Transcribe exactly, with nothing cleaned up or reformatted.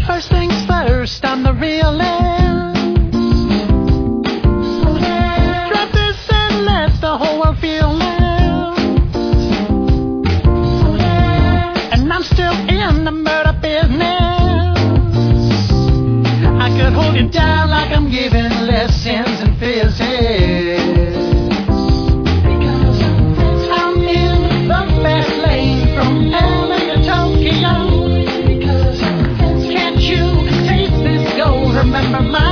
First things first, I'm the realest. Drop this and let the whole world feel less. And I'm still in the murder business. I could hold you down like I'm giving lessons in physics. Because I'm in the fast lane from L A to Tokyo. Because can't you taste this gold? Remember my